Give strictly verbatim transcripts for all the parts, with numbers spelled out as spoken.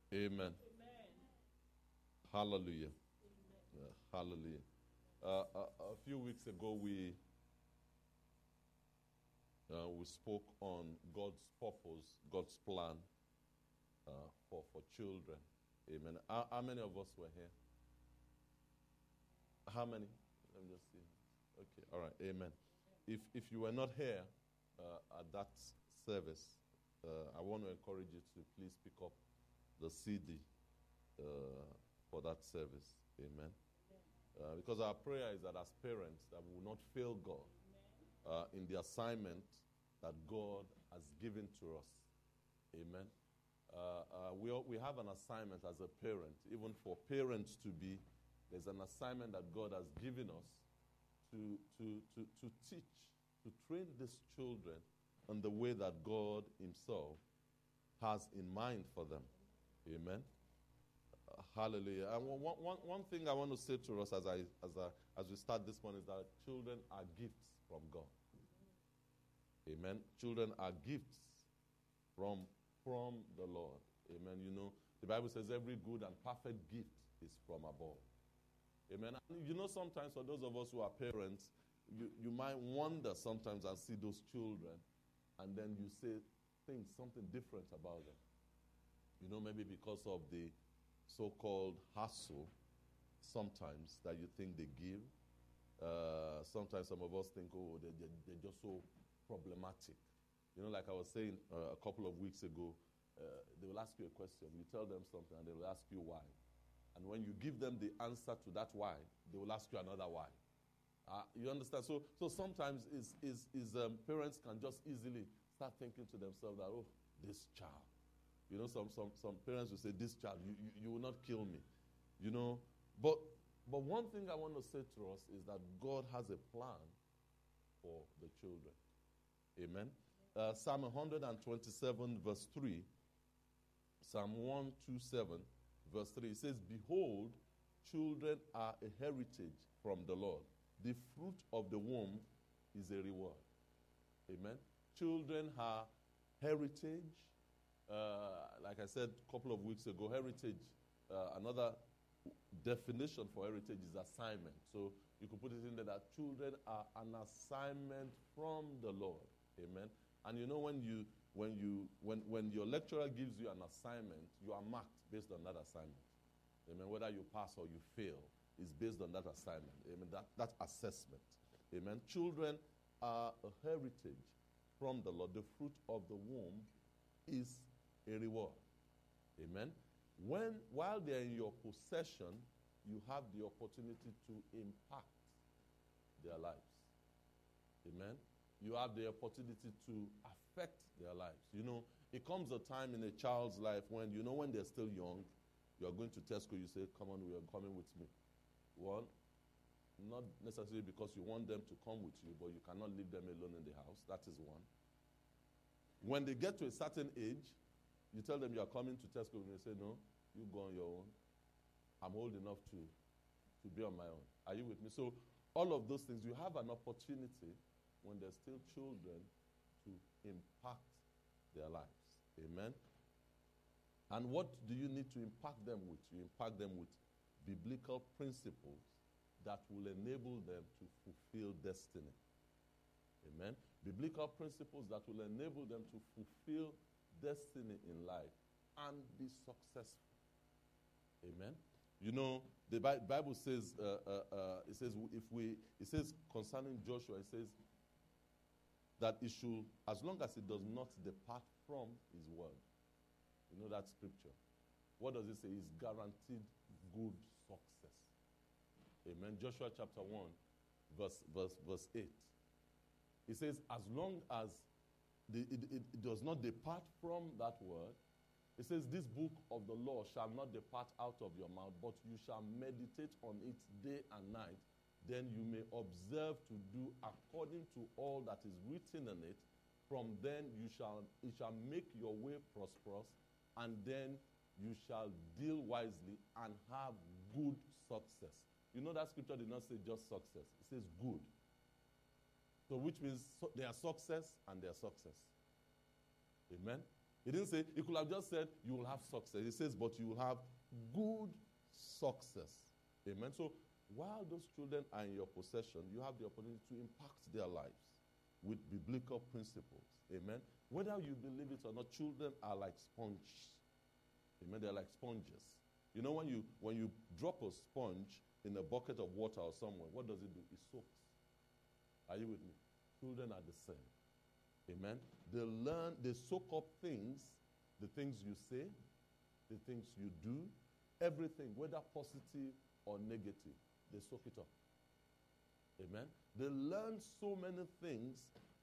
Amen. Hallelujah. Uh, hallelujah. Uh, a, a few weeks ago, we uh, we spoke on God's purpose, God's plan uh, for for children. Amen. How, how many of us were here? How many? Let me just see. Okay. All right. Amen. If if you were not here uh, at that service, uh, I want to encourage you to please pick up the C D uh, for that service. Amen. Uh, because our prayer is that as parents, that we will not fail God uh, in the assignment that God has given to us. Amen. Uh, uh, we, we have an assignment as a parent, even for parents to be, there's an assignment that God has given us to, to, to, to teach, to train these children in the way that God himself has in mind for them. Amen. Uh, hallelujah. And one, one, one thing I want to say to us as, I, as, I, as we start this morning is that children are gifts from God. Amen. Children are gifts from, from the Lord. Amen. You know, the Bible says every good and perfect gift is from above. Amen. And you know, sometimes for those of us who are parents, you, you might wonder sometimes and see those children, and then you say things, something different about them. You know, maybe because of the so-called hassle sometimes that you think they give. Uh, sometimes some of us think, oh, they, they, they're just so problematic. You know, like I was saying uh, a couple of weeks ago, uh, they will ask you a question. You tell them something, and they will ask you why. And when you give them the answer to that why, they will ask you another why. Uh, you understand? So so sometimes is is, is um, parents can just easily start thinking to themselves that, oh, this child. You know, some some some parents will say, this child, you, you, you will not kill me. You know, but but one thing I want to say to us is that God has a plan for the children. Amen. Uh, Psalm one twenty-seven verse three. Psalm one twenty-seven verse three. It says, behold, children are a heritage from the Lord. The fruit of the womb is a reward. Amen. Children are heritage. Uh, like I said a couple of weeks ago, heritage, uh, another definition for heritage is assignment. So you could put it in there that children are an assignment from the Lord. Amen. And you know, when you when you when when your lecturer gives you an assignment, you are marked based on that assignment. Amen. Whether you pass or you fail is based on that assignment. Amen. That that assessment. Amen. Children are a heritage from the Lord. The fruit of the womb is a reward. Amen. When while they're in your possession, you have the opportunity to impact their lives. Amen. You have the opportunity to affect their lives. You know, it comes a time in a child's life when, you know, when they're still young, you're going to Tesco, you say, come on, we are coming with me. One, not necessarily because you want them to come with you, but you cannot leave them alone in the house. That is one. When they get to a certain age, you tell them you are coming to Tesco, and they say, no, you go on your own. I'm old enough to, to be on my own. Are you with me? So all of those things, you have an opportunity when they're still children to impact their lives. Amen? And what do you need to impact them with? You impact them with biblical principles that will enable them to fulfill destiny. Amen? Biblical principles that will enable them to fulfill destiny in life and be successful. Amen? You know, the Bible says, uh, uh, uh, it says, if we, it says concerning Joshua, it says that it should, as long as it does not depart from his word. You know that scripture. What does it say? It's guaranteed good success. Amen. Joshua chapter one, verse, verse, verse eight. It says, as long as the, it, it, it does not depart from that word, it says, this book of the law shall not depart out of your mouth, but you shall meditate on it day and night. Then you may observe to do according to all that is written in it. From then you shall it shall make your way prosperous, and then you shall deal wisely and have good success. You know that scripture did not say just success. It says good. So which means so, their success and their success. Amen? He didn't say, he could have just said, you will have success. He says, but you will have good success. Amen. So while those children are in your possession, you have the opportunity to impact their lives with biblical principles. Amen. Whether you believe it or not, children are like sponges. Amen. They're like sponges. You know, when you when you drop a sponge in a bucket of water or somewhere, what does it do? It soaks. Are you with me? Children are the same. Amen. They learn, they soak up things, the things you say, the things you do, everything, whether positive or negative, they soak it up. Amen. They learn so many things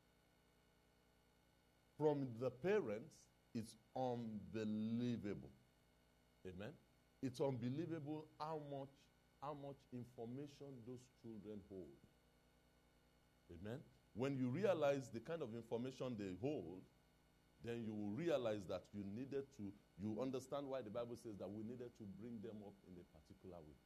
from the parents, it's unbelievable. Amen. It's unbelievable how much, how much information those children hold. Amen. When you realize the kind of information they hold, then you will realize that you needed to, you understand why the Bible says that we needed to bring them up in a particular way.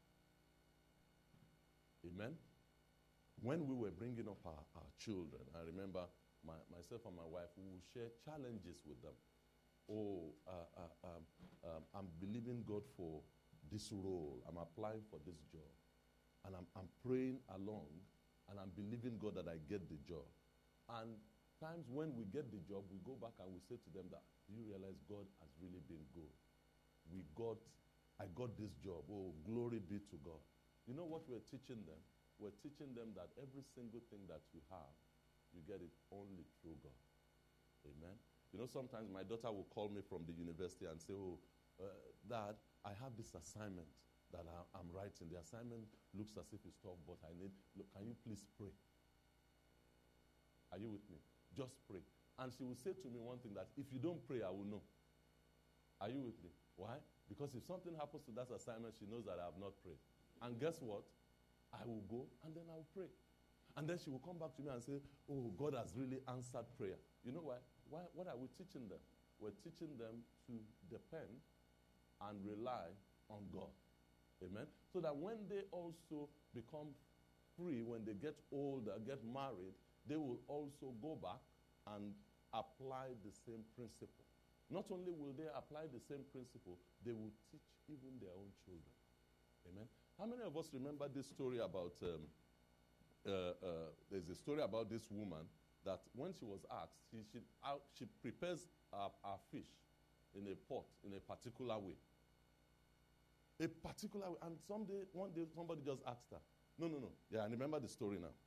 Amen. When we were bringing up our, our children, I remember my, myself and my wife, we would share challenges with them. Oh, uh, uh, um, um, I'm believing God for this role. I'm applying for this job. And I'm, I'm praying along, and I'm believing God that I get the job. And times when we get the job, we go back and we say to them that, do you realize God has really been good? We got, I got this job. Oh, glory be to God. You know what we're teaching them? We're teaching them that every single thing that you have, you get it only through God. Amen. You know, sometimes my daughter will call me from the university and say, oh, uh, Dad, I have this assignment that I, I'm writing. The assignment looks as if it's tough, but I need, look, can you please pray? Are you with me? Just pray. And she will say to me one thing, that if you don't pray, I will know. Are you with me? Why? Because if something happens to that assignment, she knows that I have not prayed. And guess what? I will go and then I will pray. And then she will come back to me and say, oh, God has really answered prayer. You know why? Why? What are we teaching them? We're teaching them to depend and rely on God. Amen? So that when they also become free, when they get older, get married, they will also go back and apply the same principle. Not only will they apply the same principle, they will teach even their own children. Amen? How many of us remember this story about, um, uh, uh, there's a story about this woman that when she was asked, she, she, uh, she prepares our, our fish in a pot in a particular way. A particular way. And someday, one day, somebody just asked her, no, no, no. Yeah, I remember the story now.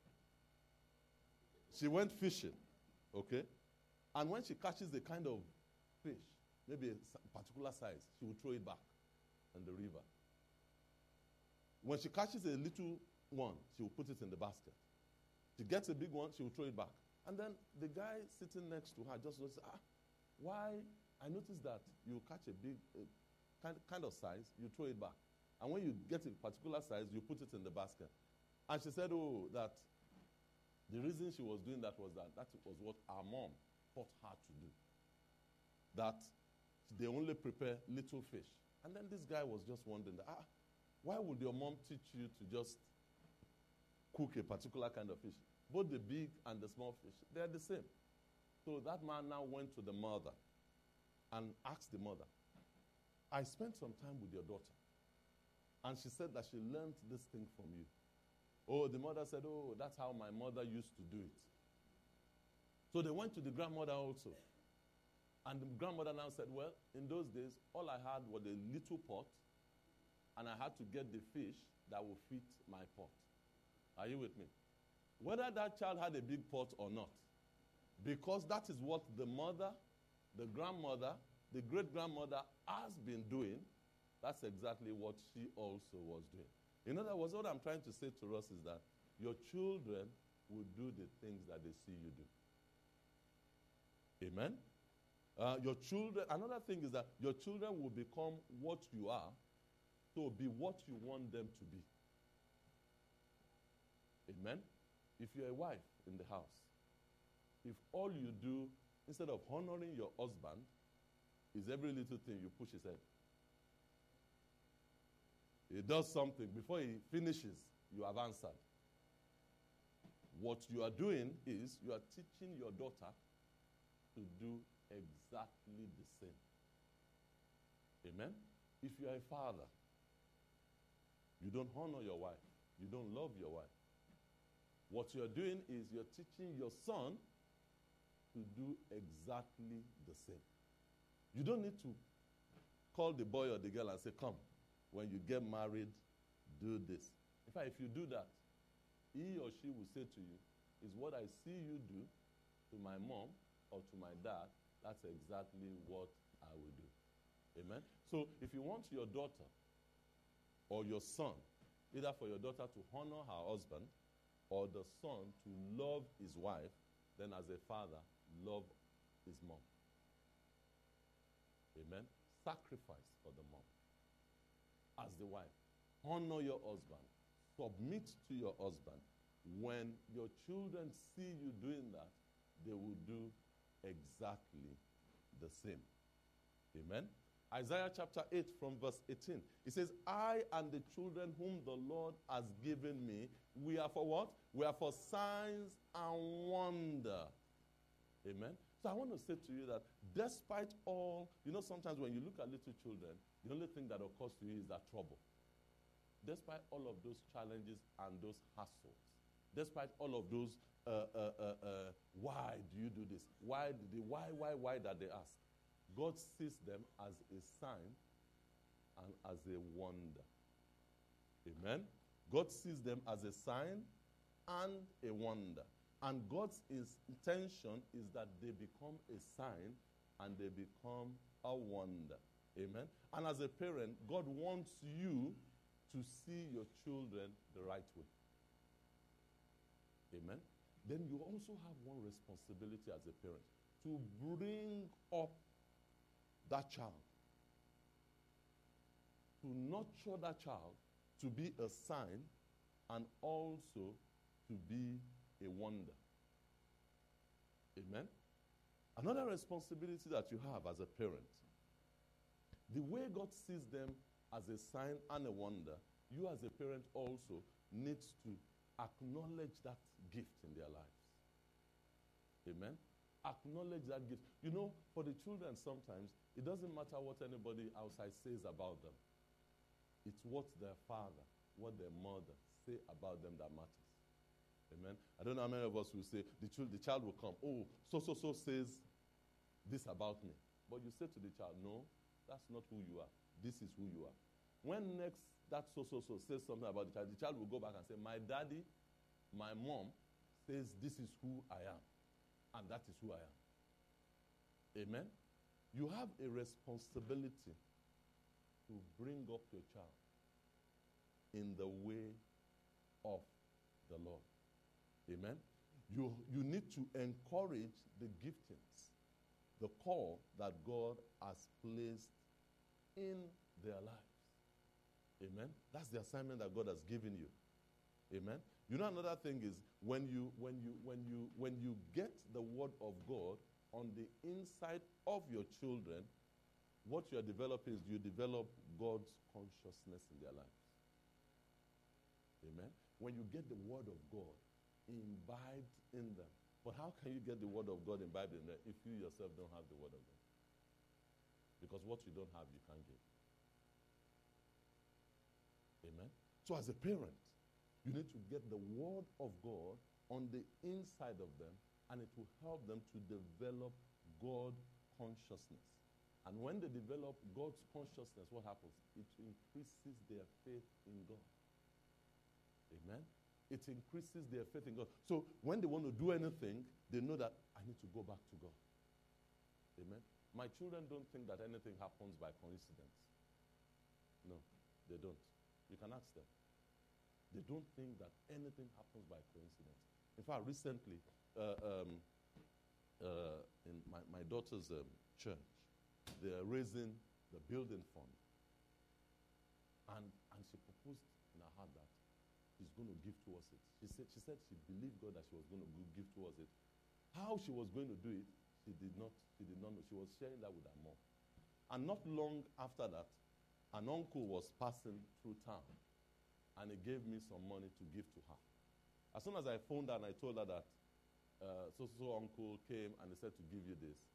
She went fishing, okay? And when she catches a kind of fish, maybe a particular size, she will throw it back in the river. When she catches a little one, she will put it in the basket. She gets a big one, she will throw it back. And then the guy sitting next to her just goes, ah, why? I noticed that you catch a big uh, kind, kind of size, you throw it back. And when you get a particular size, you put it in the basket. And she said, oh, that the reason she was doing that was that that was what our mom taught her to do. That they only prepare little fish. And then this guy was just wondering, ah, why would your mom teach you to just cook a particular kind of fish? Both the big and the small fish, they're the same. So that man now went to the mother and asked the mother, I spent some time with your daughter, and she said that she learned this thing from you. Oh, the mother said, oh, that's how my mother used to do it. So they went to the grandmother also. And the grandmother now said, well, in those days, all I had was a little pot, and I had to get the fish that will fit my pot. Are you with me? Whether that child had a big pot or not, because that is what the mother, the grandmother, the great-grandmother has been doing, that's exactly what she also was doing. In other words, what I'm trying to say to us is that your children will do the things that they see you do. Amen? Uh, your children, another thing is that your children will become what you are, so be what you want them to be. Amen? If you're a wife in the house, if all you do, instead of honoring your husband, is every little thing you push his head. He does something. Before he finishes, you have answered. What you are doing is you are teaching your daughter to do exactly the same. Amen? If you are a father, you don't honor your wife, you don't love your wife, what you're doing is you're teaching your son to do exactly the same. You don't need to call the boy or the girl and say, come, when you get married, do this. In fact, if you do that, he or she will say to you, is what I see you do to my mom or to my dad, that's exactly what I will do. Amen? So if you want your daughter or your son, either for your daughter to honor her husband or the son to love his wife, then as a father, love his mom. Amen? Sacrifice for the mom. As the wife, honor your husband. Submit to your husband. When your children see you doing that, they will do exactly the same. Amen? Isaiah chapter eight from verse eighteen. It says, I and the children whom the Lord has given me, we are for what? We are for signs and wonder. Amen? So I want to say to you that despite all, you know, sometimes when you look at little children, the only thing that occurs to you is that trouble. Despite all of those challenges and those hassles, despite all of those, uh, uh, uh, uh, why do you do this? Why, did they, why, why, why that they ask? God sees them as a sign and as a wonder. Amen? God sees them as a sign and a wonder. And God's intention is that they become a sign and they become a wonder. Amen? And as a parent, God wants you to see your children the right way. Amen? Then you also have one responsibility as a parent, to bring up that child, to nurture that child to be a sign and also to be a wonder. Amen? Another responsibility that you have as a parent, the way God sees them as a sign and a wonder, you as a parent also needs to acknowledge that gift in their lives. Amen? Acknowledge that gift. You know, for the children sometimes, it doesn't matter what anybody outside says about them. It's what their father, what their mother say about them that matters. Amen? I don't know how many of us will say, the child, the child will come, oh, so-so-so says this about me. But you say to the child, no, that's not who you are. This is who you are. When next that so-so-so says something about the child, the child will go back and say, my daddy, my mom says this is who I am. And that is who I am. Amen? You have a responsibility to bring up your child in the way of the Lord. Amen? You, you need to encourage the giftings, the call that God has placed in their lives. Amen? That's the assignment that God has given you. Amen? You know, another thing is when you when you when you when you get the word of God on the inside of your children, what you are developing is you develop God's consciousness in their lives. Amen? When you get the word of God imbibed in them. But how can you get the word of God imbibed in them if you yourself don't have the word of God? Because what you don't have, you can't give. Amen? So as a parent, you need to get the word of God on the inside of them, and it will help them to develop God consciousness. And when they develop God's consciousness, what happens? It increases their faith in God. Amen? It increases their faith in God. So when they want to do anything, they know that I need to go back to God. Amen? My children don't think that anything happens by coincidence. No, they don't. You can ask them. They don't think that anything happens by coincidence. In fact, recently, uh, um, uh, in my, my daughter's um, church, they are raising the building fund. And, and she proposed in her heart that she's going to give towards it. She said, she said she believed God that she was going to give towards it. How she was going to do it, she did not, she did not know. She was sharing that with her mom. And not long after that, an uncle was passing through town, and he gave me some money to give to her. As soon as I phoned her and I told her that uh, so-so uncle came and he said to give you this,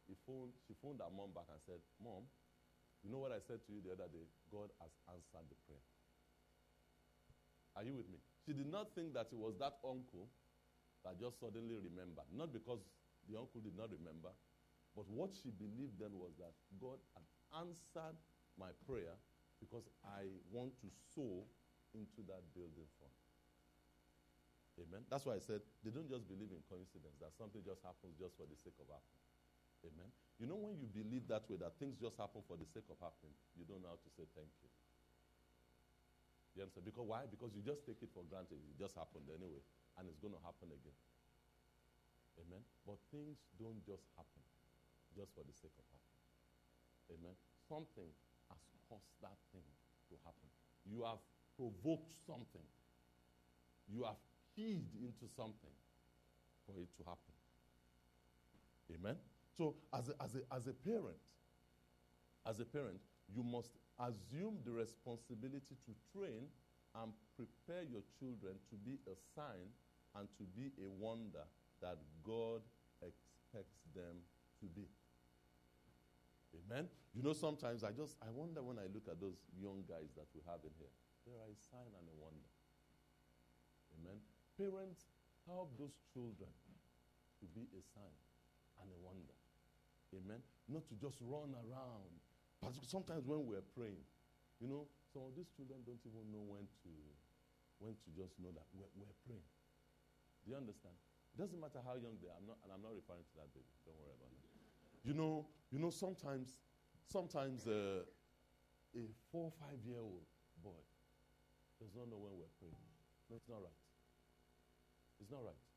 he phoned, she phoned her mom back and said, Mom, you know what I said to you the other day? God has answered the prayer. Are you with me? She did not think that it was that uncle that just suddenly remembered. Not because the uncle did not remember, but what she believed then was that God had answered my prayer because I want to sow into that building fund. Amen. That's why I said they don't just believe in coincidence, that something just happens just for the sake of happening. Amen. You know, when you believe that way, that things just happen for the sake of happening, you don't know how to say thank you. You understand? Because why? Because you just take it for granted. It just happened anyway, and it's going to happen again. Amen. But things don't just happen just for the sake of happening. Amen. Something has caused that thing to happen. You have provoked something. You have keyed into something for it to happen. Amen. So as a, as a, as a parent, as a parent, you must assume the responsibility to train and prepare your children to be a sign and to be a wonder that God expects them to be. Amen. You know, sometimes I just, I wonder when I look at those young guys that we have in here. They are a sign and a wonder. Amen. Parents, help those children to be a sign and a wonder. Amen. Not to just run around. But sometimes when we're praying, you know, some of these children don't even know when to, when to just know that we're, we're praying. Do you understand? It doesn't matter how young they are. I'm not, and I'm not referring to that baby. Don't worry about that. You know, you know, sometimes, sometimes uh, a four or five-year-old boy does not know when we're praying. No, it's not right. It's not right.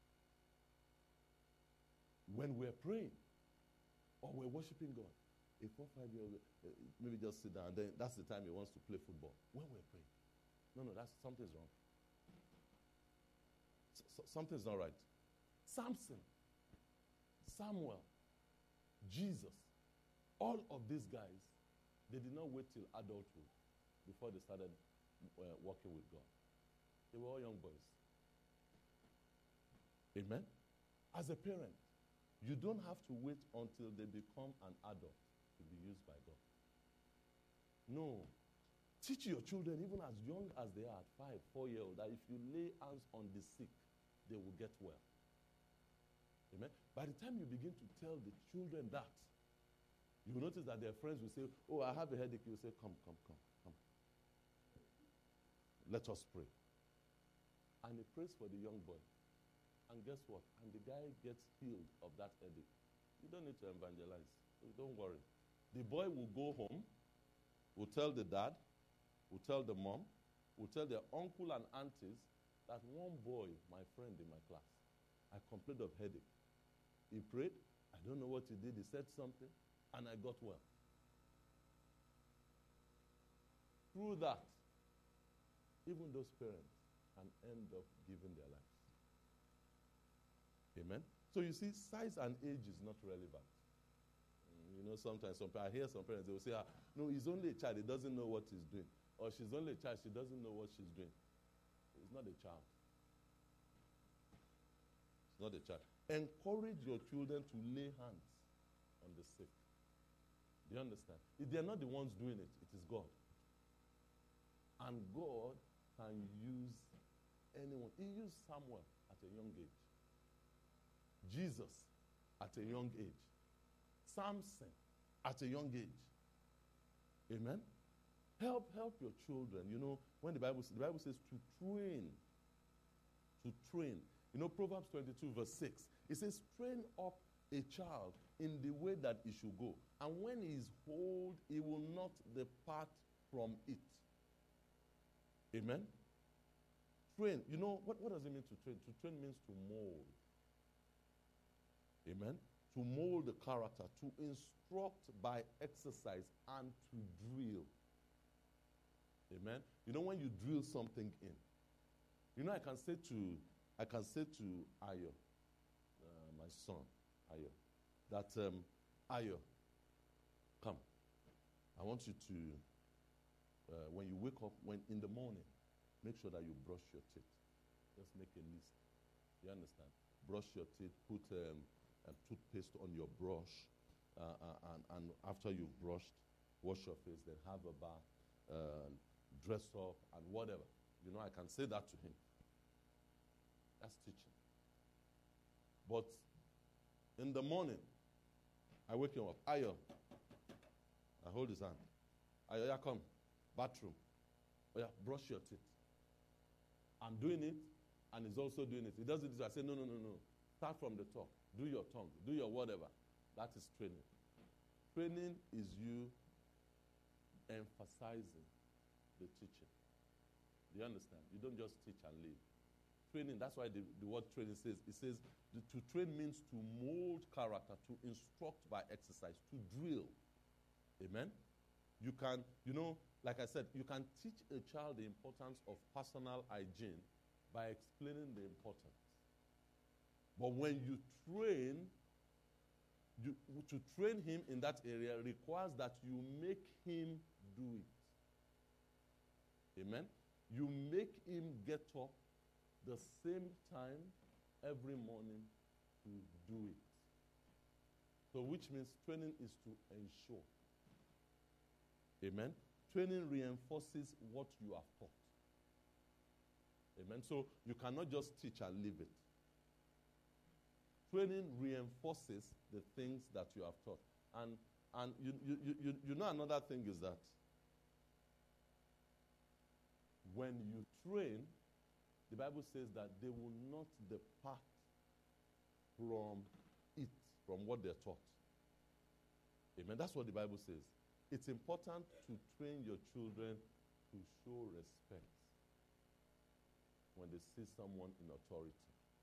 When we're praying or we're worshiping God, a four or five-year-old uh, maybe just sit down, and then that's the time he wants to play football. When we're praying. No, no, that's something's wrong. S- so, something's not right. Samson, Samuel, Jesus, all of these guys, they did not wait till adulthood before they started uh, working with God. They were all young boys. Amen? As a parent, you don't have to wait until they become an adult to be used by God. No. Teach your children, even as young as they are, at five, four-year-old, that if you lay hands on the sick, they will get well. Amen? By the time you begin to tell the children that, you will notice that their friends will say, oh, I have a headache. You will say, come, come, come, come. Let us pray. And he prays for the young boy. And guess what? And the guy gets healed of that headache. You don't need to evangelize. So don't worry. The boy will go home, will tell the dad, will tell the mom, will tell their uncle and aunties that one boy, my friend in my class, I complained of headache. He prayed. I don't know what he did. He said something, and I got well. Through that, even those parents can end up giving their lives. Amen? So you see, size and age is not relevant. You know, sometimes some, I hear some parents, they will say, ah, no, he's only a child. He doesn't know what he's doing. Or she's only a child. She doesn't know what she's doing. It's not a child. It's not a child. Encourage your children to lay hands on the sick. Do you understand? If they're not the ones doing it, it is God. And God can use anyone. He used Samuel at a young age. Jesus at a young age. Samson at a young age. Amen? Help, help your children. You know, when the Bible, the Bible says to train. To train. You know, Proverbs twenty-two verse six. It says, train up a child in the way that he should go. And when he is old, he will not depart from it. Amen? Train. You know, what, what does it mean to train? To train means to mold. Amen? To mold the character, to instruct by exercise, and to drill. Amen? You know, when you drill something in, you know, I can say to, I can say to Ayo, uh, my son, Ayo, that, um, Ayo, come. I want you to, uh, when you wake up, when in the morning, make sure that you brush your teeth. Just make a list. You understand? Brush your teeth, put um, uh, toothpaste on your brush, uh, uh, and, and after you've brushed, wash your face, then have a bath, uh, dress up, and whatever. You know, I can say that to him. That's teaching. But in the morning, I wake him up. Ayo. I hold his hand. Ayo, yeah, come. Bathroom. Oh, yeah, brush your teeth. I'm doing it, and he's also doing it. He does it. I say, no, no, no, no. Start from the top. Do your tongue. Do your whatever. That is training. Training is you emphasizing the teaching. Do you understand? You don't just teach and leave. Training, that's why the, the word training says, it says the, to train means to mold character, to instruct by exercise, to drill. Amen? You can, you know, like I said, you can teach a child the importance of personal hygiene by explaining the importance. But when you train, you, to train him in that area requires that you make him do it. Amen? You make him get up the same time every morning to do it. So which means training is to ensure. Amen? Training reinforces what you have taught. Amen? So you cannot just teach and leave it. Training reinforces the things that you have taught. And, and you, you, you, you know another thing is that when you train, the Bible says that they will not depart from it, from what they're taught. Amen. That's what the Bible says. It's important to train your children to show respect when they see someone in authority.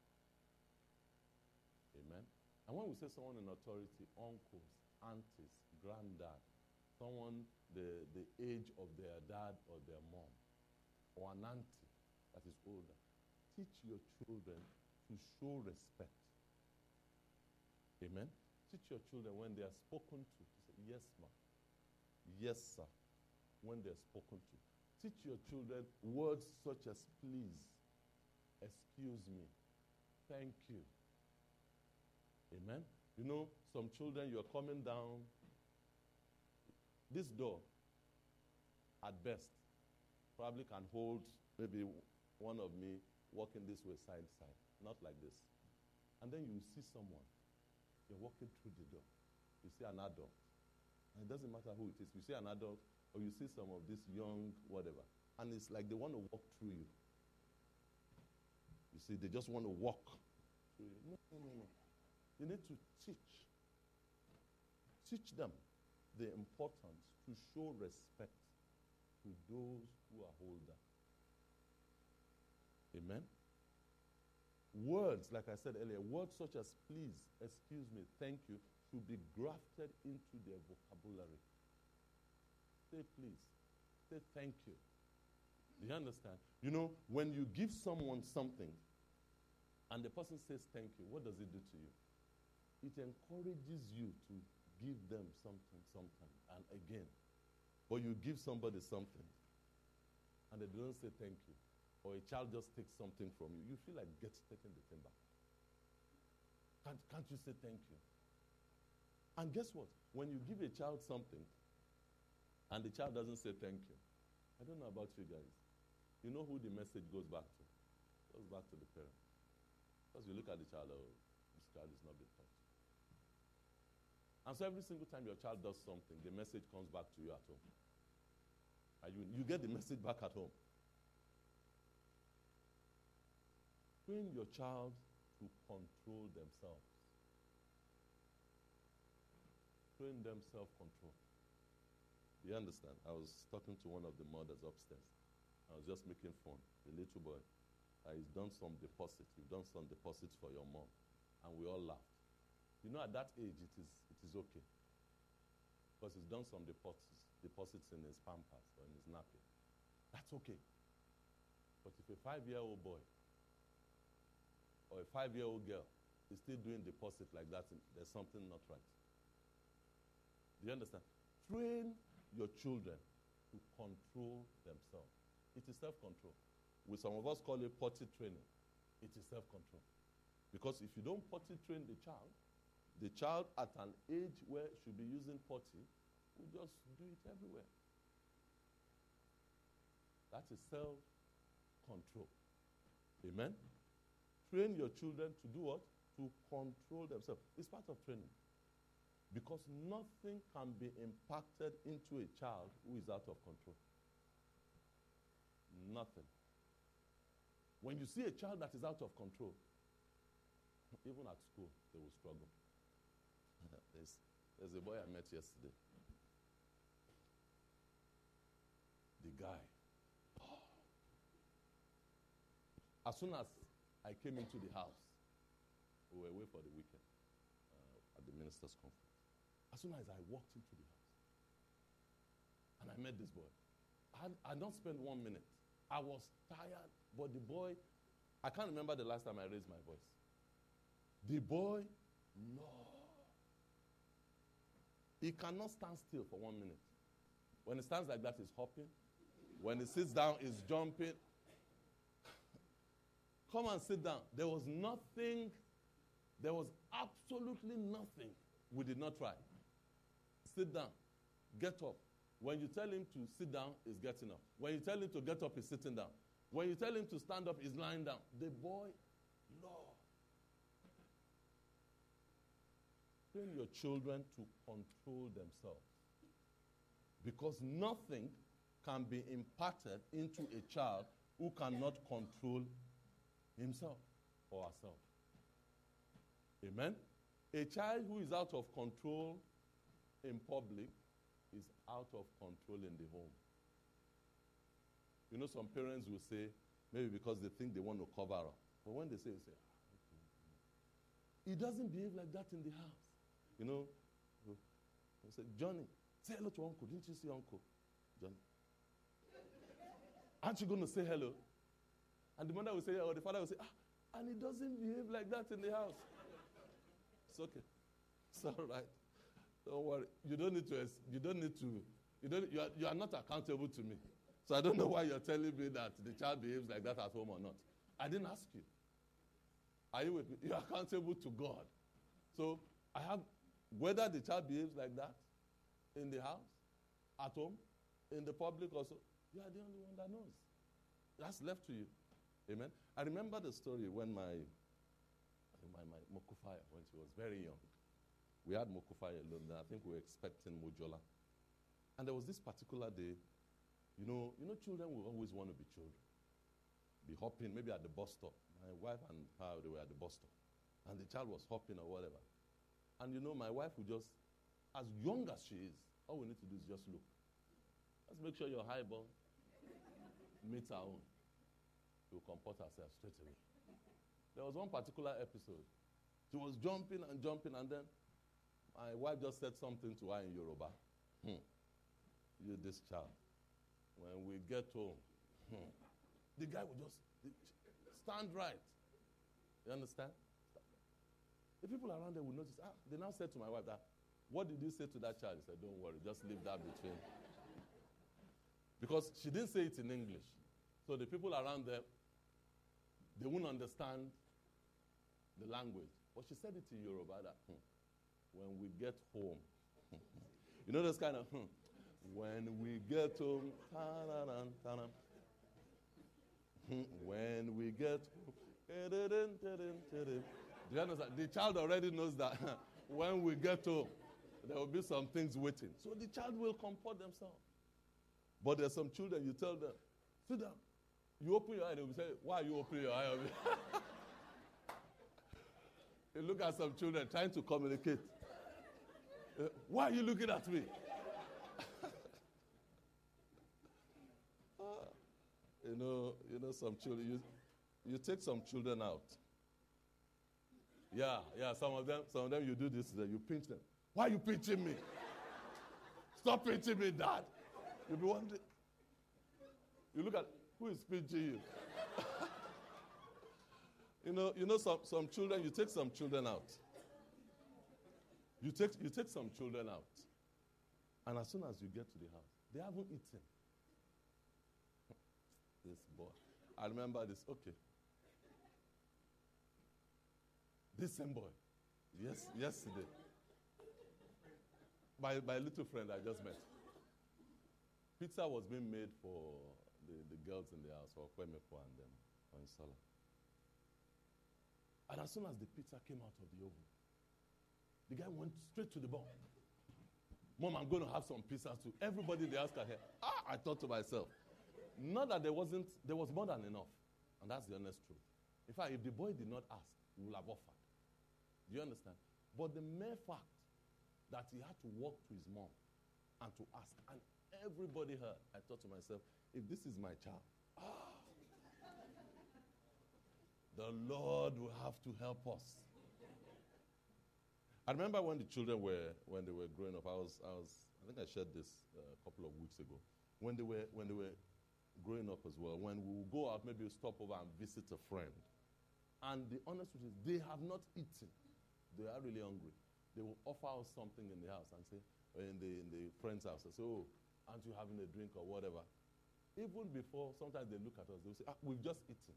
Amen. And when we say someone in authority, uncles, aunties, granddad, someone the, the age of their dad or their mom, or an auntie that is older, teach your children to show respect. Amen? Teach your children when they are spoken to, to say, yes, ma'am. Yes, sir. When they are spoken to. Teach your children words such as please, excuse me, thank you. Amen? You know, some children, you're coming down, this door, at best, probably can hold maybe one of me walking this way side to side, not like this. And then you see someone, you're walking through the door, you see an adult, and it doesn't matter who it is, you see an adult, or you see some of this young whatever, and it's like they want to walk through you. You see, they just want to walk through you. No, no, no, no. You need to teach. Teach them the importance to show respect to those who are older. Amen? Words, like I said earlier, words such as please, excuse me, thank you, should be grafted into their vocabulary. Say please. Say thank you. Do you understand? You know, when you give someone something and the person says thank you, what does it do to you? It encourages you to give them something, sometime, and again. Or you give somebody something and they don't say thank you, or a child just takes something from you, you feel like get taking the thing back. Can't, can't you say thank you? And guess what? When you give a child something and the child doesn't say thank you, I don't know about you guys. You know who the message goes back to? It goes back to the parent. Because you look at the child, oh, this child is not being taught. And so every single time your child does something, the message comes back to you at home. And you, you get the message back at home. Train your child to control themselves. Train them self-control. Do you understand? I was talking to one of the mothers upstairs. I was just making fun. The little boy, uh, he's done some deposits. You've done some deposits for your mom. And we all laughed. You know, at that age, it is it is okay. Because he's done some deposits, deposits in his pampers or in his nappy. That's okay. But if a five-year-old boy or a five-year-old girl is still doing deposit like that, there's something not right. Do you understand? Train your children to control themselves. It is self-control. We, some of us call it potty training. It is self-control. Because if you don't potty train the child, The child at an age where should be using potty will just do it everywhere. That is self-control. Amen? Train your children to do what? To control themselves. It's part of training. Because nothing can be impacted into a child who is out of control. Nothing. When you see a child that is out of control, even at school, they will struggle. there's, there's a boy I met yesterday. The guy. As soon as I came into the house, we were away for the weekend uh, at the minister's conference. As soon as I walked into the house, and I met this boy, I, had, I don't spend one minute. I was tired, but the boy, I can't remember the last time I raised my voice. The boy, no. He cannot stand still for one minute. When he stands like that, he's hopping. When he sits down, he's jumping. Come and sit down. There was nothing, there was absolutely nothing we did not try. Sit down. Get up. When you tell him to sit down, he's getting up. When you tell him to get up, he's sitting down. When you tell him to stand up, he's lying down. The boy, Lord. Train your children to control themselves. Because nothing can be imparted into a child who cannot control himself or herself. Amen? A child who is out of control in public is out of control in the home. You know, some parents will say, maybe because they think they want to cover up. But when they say, they say, ah, okay. He doesn't behave like that in the house. You know, they say, Johnny, say hello to uncle. Didn't you see uncle? Johnny. Aren't you going to say hello? And the mother will say, or the father will say, ah, and he doesn't behave like that in the house. It's okay. It's all right. Don't worry. You don't need to, you don't need to, you don't, you are, you are not accountable to me. So I don't know why you're telling me that the child behaves like that at home or not. I didn't ask you. Are you with me? You're accountable to God. So I have, whether the child behaves like that in the house, at home, in the public also, you are the only one that knows. That's left to you. Amen. I remember the story when my, my, my Mokufaya, when she was very young. We had Mokufaya alone, and I think we were expecting Mojola. And there was this particular day, you know, you know, children will always want to be children. Be hopping, maybe at the bus stop. My wife and her, they were at the bus stop. And the child was hopping or whatever. And you know, my wife would just, as young as she is, all we need to do is just look. Let's make sure your highball meets our own. We'll comport ourselves straight away. There was one particular episode. She was jumping and jumping, and then my wife just said something to her in Yoruba. Hmm. You, this child. When we get home, hmm. the guy would just stand right. You understand? The people around there would notice. Ah, they now said to my wife that, what did you say to that child? He said, don't worry, just leave that between. Because she didn't say it in English. So the people around there, they wouldn't understand the language. But she said it in Yoruba that, hmm, when we get home, you know this kind of, hmm, when we get home, ta-da-dan, ta-da. Hmm, when we get home, ta-da-dan, ta-da-dan, ta-da-dan. Do you understand? The child already knows that when we get home, there will be some things waiting. So the child will comport themselves. But there's some children, you tell them, sit down. You open your eye, they will say, why are you opening your eye? You look at some children trying to communicate. Uh, why are you looking at me? uh, you know, you know, some children, you, you take some children out. Yeah, yeah, some of them, some of them you do this, you pinch them. Why are you pinching me? Stop pinching me, Dad. You'll be wondering. You look at, who is pinching you? you know, you know some, some children, you take some children out. You take, you take some children out. And as soon as you get to the house, they haven't eaten. This boy. I remember this. Okay. This same boy. Yes, yesterday. My, my little friend I just met. Pizza was being made for the, the girls in the house, for Kwemepo and them, on Sala. And as soon as the pizza came out of the oven, the guy went straight to the bar. Mom, I'm going to have some pizza too. Everybody in the house can hear. Ah, I thought to myself, not that there wasn't, there was more than enough. And that's the honest truth. In fact, if the boy did not ask, we would have offered. Do you understand? But the mere fact that he had to walk to his mom and to ask, and everybody heard, I thought to myself, if this is my child, ah, the Lord will have to help us. I remember when the children were, when they were growing up, I was, I was, I think I shared this uh, a couple of weeks ago. When they were, when they were growing up as well, when we would go out, maybe we'll stop over and visit a friend. And the honest truth is, they have not eaten. They are really hungry. They will offer us something in the house and say, in the, in the friend's house, and say, oh, aren't you having a drink or whatever? Even before, sometimes they look at us, they will say, ah, we've just eaten.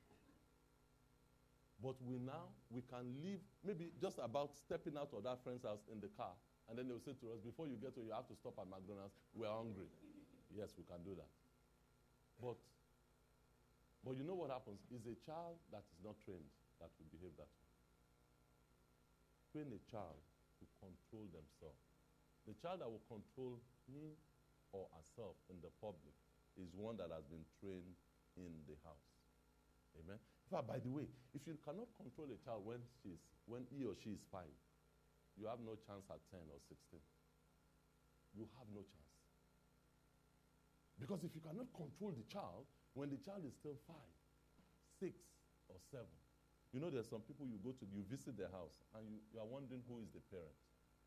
But we now, we can leave, maybe just about stepping out of that friend's house in the car, and then they'll say to us, before you get to, you have to stop at McDonald's, we're hungry. Yes, we can do that. But, but you know what happens? Is a child that is not trained that will behave that way. Train a child to control themselves. The child that will control him or herself in the public is one that has been trained in the house. Amen. In fact, by the way, if you cannot control a child when she's when he or she is five, you have no chance at ten or sixteen. You have no chance. Because if you cannot control the child when the child is still five, six, or seven, you know there's some people you go to, you visit their house, and you, you are wondering who is the parent.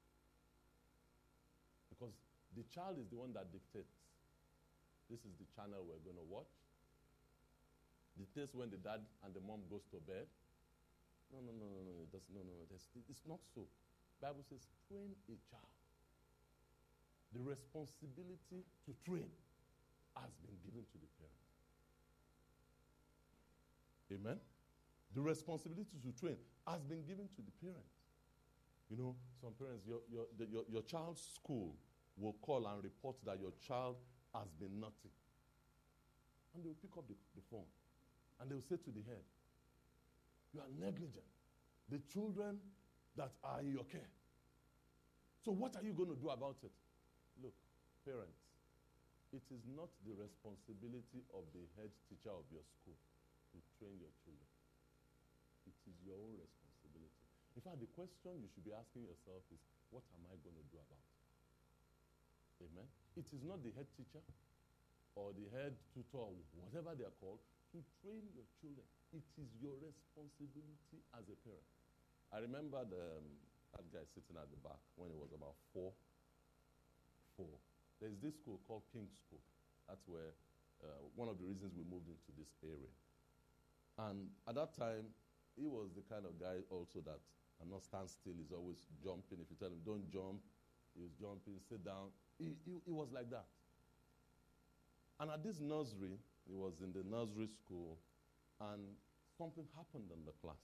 Because the child is the one that dictates. This is the channel we're going to watch. Dictates when the dad and the mom goes to bed. No, no, no, no, no, it doesn't, no, no, no, it's not so. Bible says, train a child. The responsibility to train has been given to the parent. Amen? The responsibility to train has been given to the parent. You know, some parents, your, your, the, your, your child's school will call and report that your child has been naughty. And they will pick up the, the phone. And they will say to the head, you are negligent. The children that are in your care. So what are you going to do about it? Look, parents, it is not the responsibility of the head teacher of your school to train your children. It is your own responsibility. In fact, the question you should be asking yourself is, what am I going to do about it? Amen? It is not the head teacher or the head tutor, or whatever they are called, to train your children. It is your responsibility as a parent. I remember the, um, that guy sitting at the back when he was about four. Four. There's this school called King's School. That's where uh, one of the reasons we moved into this area. And at that time, he was the kind of guy also that cannot stand still. He's always jumping. If you tell him, don't jump, he's jumping, sit down. He, he, he was like that. And at this nursery, he was in the nursery school, and something happened in the class.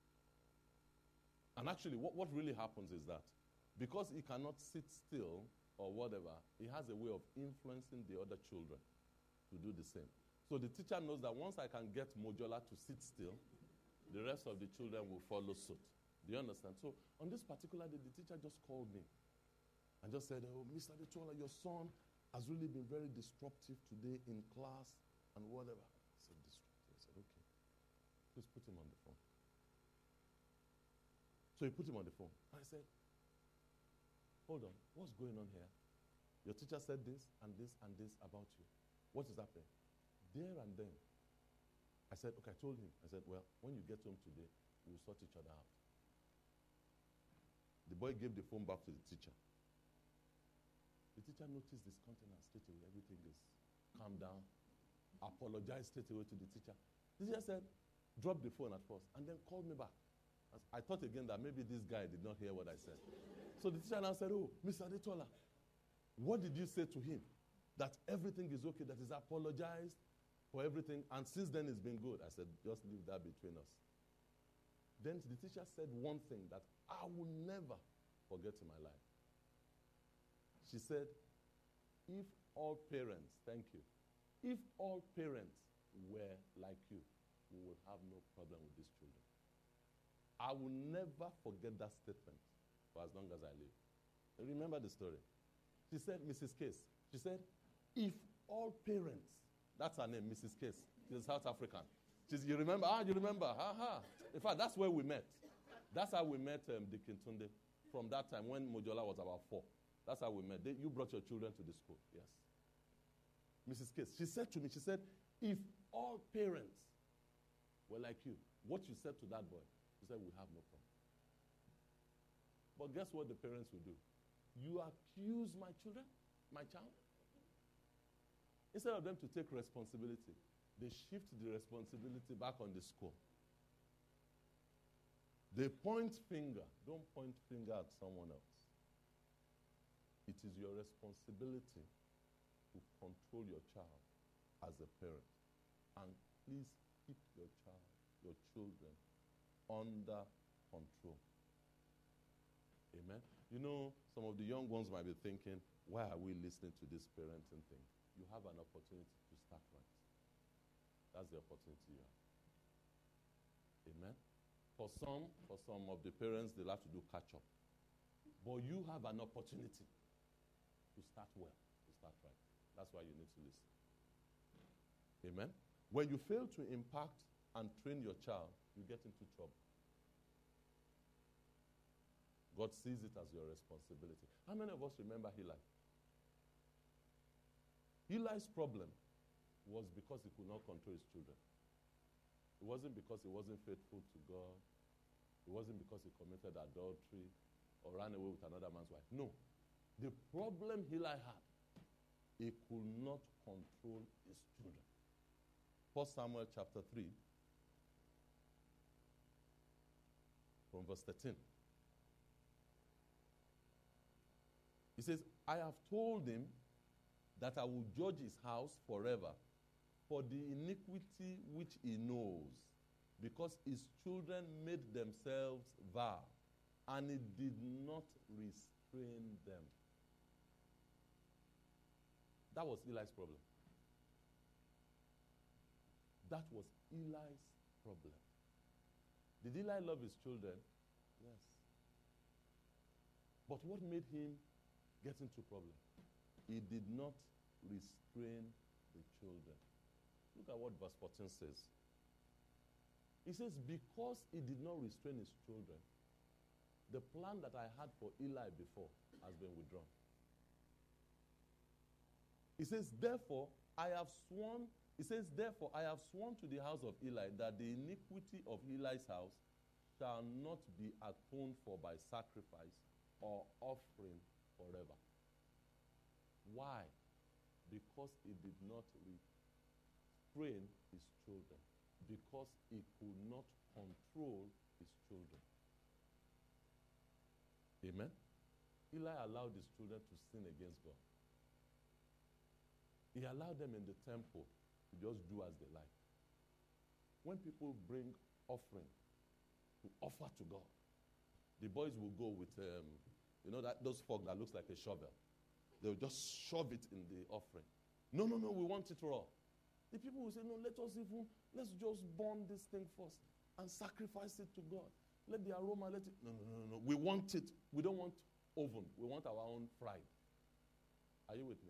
And actually, what, what really happens is that because he cannot sit still or whatever, he has a way of influencing the other children to do the same. So the teacher knows that once I can get Mojola to sit still, the rest of the children will follow suit. Do you understand? So on this particular day, the teacher just called me and just said, oh, Mister Adetola, your son has really been very disruptive today in class and whatever. I said, disruptive. I said, okay. Please put him on the phone. So he put him on the phone. And I said, hold on, what's going on here? Your teacher said this and this and this about you. What is happening? There and then, I said, okay, I told him, I said, well, when you get home today, we'll sort each other out. The boy gave the phone back to the teacher. The teacher noticed this countenance straight away. Everything is calm down. Apologized straight away to the teacher. The teacher said, drop the phone at first, and then called me back. I thought again that maybe this guy did not hear what I said. So the teacher now said, oh, Mister Adetola, what did you say to him? That everything is okay, that he's apologized for everything, and since then it's been good. I said, just leave that between us. Then the teacher said one thing that I will never forget in my life. She said, if all parents, thank you, if all parents were like you, we would have no problem with these children. I will never forget that statement for as long as I live. Remember the story. She said, Missus Case, she said, if all parents, that's her name, Missus Case, she's South African. She's, you remember? Ah, you remember? Ha ha. In fact, that's where we met. That's how we met um, Dick Tunde from that time when Mojola was about four. That's how we met. They, you brought your children to the school. Yes. Missus Case, she said to me, she said, if all parents were like you, what you said to that boy, she said, we have no problem. But guess what the parents will do? You accuse my children, my child. Instead of them to take responsibility, they shift the responsibility back on the school. They point finger. Don't point finger at someone else. It is your responsibility to control your child as a parent. And please keep your child, your children, under control. Amen. You know, some of the young ones might be thinking, why are we listening to this parenting thing? You have an opportunity to start right. That's the opportunity you have. Amen. For some, for some of the parents, they'll have to do catch up. But you have an opportunity to start well, to start right. That's why you need to listen. Amen. When you fail to impact and train your child, you get into trouble. God sees it as your responsibility. How many of us remember Eli? Eli's problem was because he could not control his children. It wasn't because he wasn't faithful to God. It wasn't because he committed adultery or ran away with another man's wife. No. The problem Eli had, he could not control his children. First Samuel chapter three, from verse thirteen. He says, I have told him that I will judge his house forever for the iniquity which he knows, because his children made themselves vow, and he did not restrain them. That was Eli's problem. That was Eli's problem. Did Eli love his children? Yes. But what made him get into problem? He did not restrain the children. Look at what verse fourteen says. He says, because he did not restrain his children, the plan that I had for Eli before has been withdrawn. He says, therefore, I have sworn, he says, therefore, I have sworn to the house of Eli that the iniquity of Eli's house shall not be atoned for by sacrifice or offering forever. Why? Because he did not restrain his children. Because he could not control his children. Amen? Eli allowed his children to sin against God. He allowed them in the temple to just do as they like. When people bring offering to offer to God, the boys will go with, um, you know, that those fork that looks like a shovel. They'll just shove it in the offering. No, no, no, we want it raw. The people will say, no, let us even, let's just burn this thing first and sacrifice it to God. Let the aroma, let it, no, no, no, no. We want it. We don't want oven. We want our own fried. Are you with me?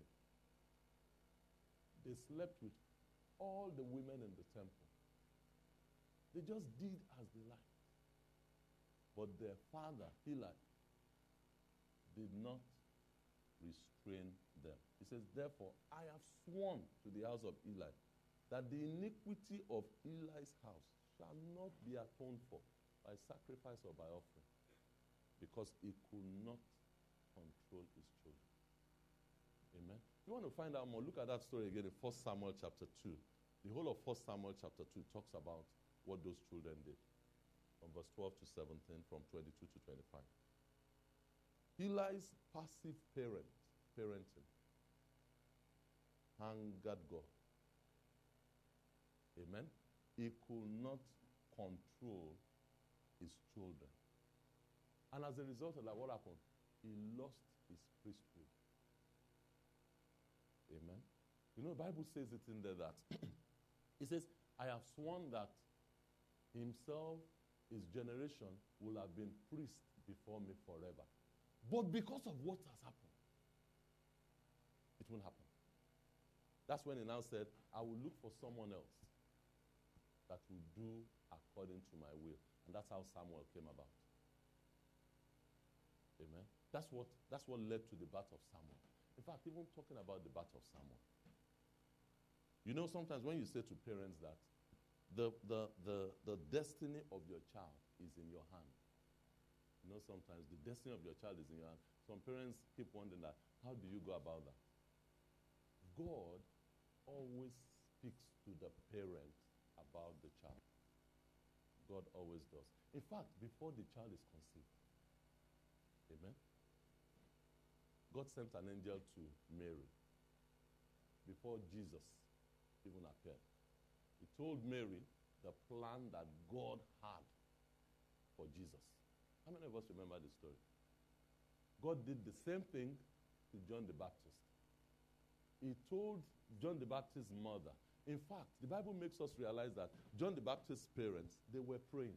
They slept with all the women in the temple. They just did as they liked. But their father, Eli, did not restrain them. He says, therefore, I have sworn to the house of Eli that the iniquity of Eli's house shall not be atoned for by sacrifice or by offering, because he could not control his children. Amen. You want to find out more, look at that story again in First Samuel chapter two. The whole of First Samuel chapter two talks about what those children did. From verse twelve to seventeen, from twenty-two to twenty-five. Eli's passive parent, parenting angered God. Amen. He could not control his children. And as a result of that, what happened? He lost his priesthood. Amen. You know, the Bible says it in there that it says, I have sworn that himself, his generation, will have been priest before me forever. But because of what has happened, it won't happen. That's when he now said, I will look for someone else that will do according to my will. And that's how Samuel came about. Amen. That's what, that's what led to the birth of Samuel. In fact, even talking about the birth of Samuel. You know, sometimes when you say to parents that the, the, the, the destiny of your child is in your hand. You know, sometimes the destiny of your child is in your hand. Some parents keep wondering that, how do you go about that? God always speaks to the parent about the child. God always does. In fact, before the child is conceived, amen, God sent an angel to Mary before Jesus even appeared. He told Mary the plan that God had for Jesus. How many of us remember the story? God did the same thing to John the Baptist. He told John the Baptist's mother. In fact, the Bible makes us realize that John the Baptist's parents, they were praying.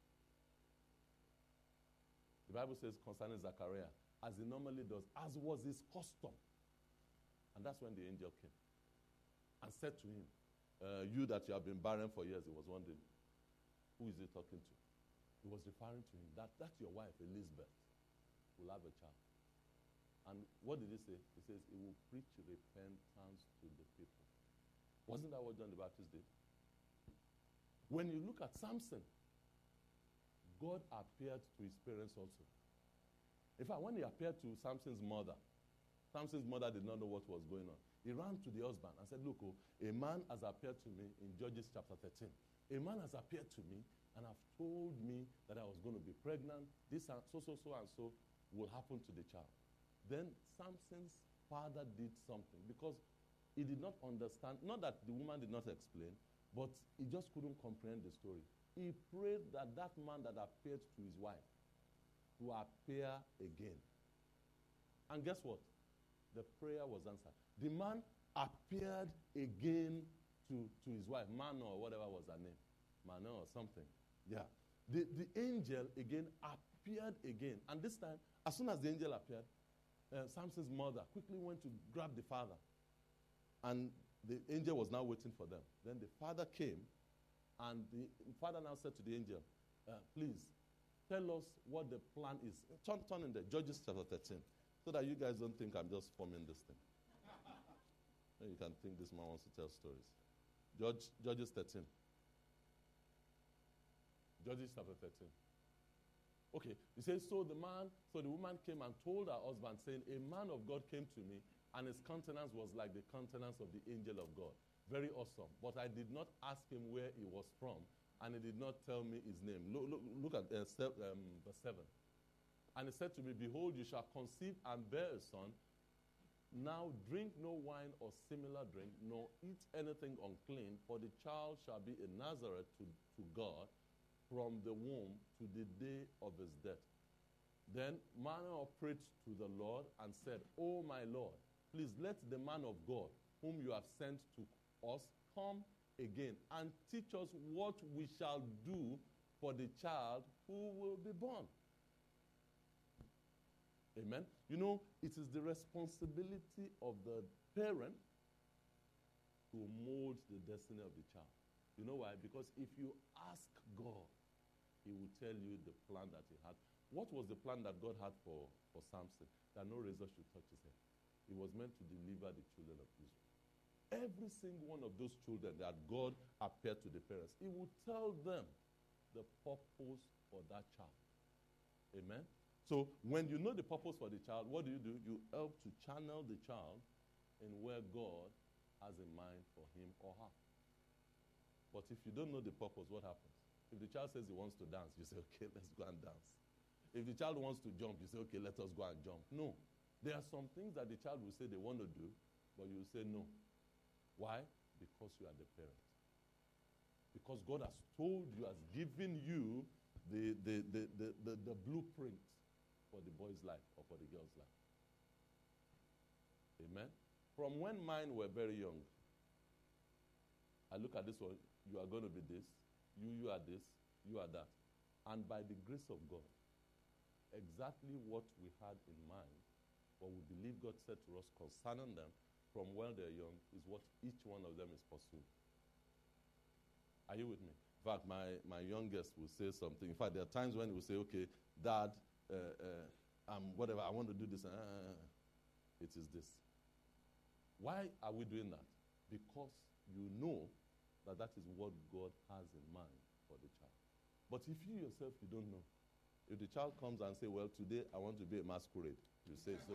The Bible says concerning Zachariah, as he normally does, as was his custom. And that's when the angel came and said to him, uh, you that you have been barren for years, he was wondering, who is he talking to? He was referring to him, that that's your wife, Elizabeth, will have a child. And what did he say? He says, he will preach repentance to the people. Wasn't that what John the Baptist did? When you look at Samson, God appeared to his parents also. In fact, when he appeared to Samson's mother, Samson's mother did not know what was going on. He ran to the husband and said, look, oh, a man has appeared to me in Judges chapter thirteen. A man has appeared to me and have told me that I was going to be pregnant. This and so, so, so, and so will happen to the child. Then Samson's father did something because he did not understand, not that the woman did not explain, but he just couldn't comprehend the story. He prayed that that man that appeared to his wife to appear again. And guess what? The prayer was answered. The man appeared again to, to his wife, Mano or whatever was her name, Mano or something. Yeah. The, the angel again appeared again. And this time, as soon as the angel appeared, uh, Samson's mother quickly went to grab the father. And the angel was now waiting for them. Then the father came, and the father now said to the angel, uh, please, tell us what the plan is. Turn, turn in there, Judges chapter thirteen, so that you guys don't think I'm just forming this thing. Then you can think this man wants to tell stories. Judge, Judges thirteen. Judges chapter thirteen. Okay, he says, so the man, so the woman came and told her husband, saying, a man of God came to me, and his countenance was like the countenance of the angel of God. Very awesome. But I did not ask him where he was from, and he did not tell me his name. Look, look, look at uh, um, verse seven. And he said to me, behold, you shall conceive and bear a son. Now drink no wine or similar drink, nor eat anything unclean, for the child shall be a Nazareth to, to God from the womb to the day of his death. Then Manoah prayed to the Lord and said, O my Lord, please let the man of God whom you have sent to us come again and teach us what we shall do for the child who will be born. Amen. You know, it is the responsibility of the parent to mold the destiny of the child. You know why? Because if you ask God, he will tell you the plan that he had. What was the plan that God had for, for Samson? That no razor should touch his head. He was meant to deliver the children of Israel. Every single one of those children that God appeared to the parents, he would tell them the purpose for that child. Amen? So when you know the purpose for the child, what do you do? You help to channel the child in where God has in mind for him or her. But if you don't know the purpose, what happens? If the child says he wants to dance, you say, okay, let's go and dance. If the child wants to jump, you say, okay, let us go and jump. No. There are some things that the child will say they want to do, but you will say no. Why? Because you are the parent. Because God has told you, has given you the, the, the, the, the, the blueprint for the boy's life or for the girl's life. Amen? From when mine were very young, I look at this one, you are going to be this, you, you are this, you are that. And by the grace of God, exactly what we had in mind, what we believe God said to us concerning them from when they're young, is what each one of them is pursuing. Are you with me? In fact, my, my youngest will say something. In fact, there are times when he will say, okay, Dad, uh, uh, um, whatever, I want to do this. Uh, it is this. Why are we doing that? Because you know that that is what God has in mind for the child. But if you yourself, you don't know. If the child comes and says, well, today I want to be a masquerade, you say, so.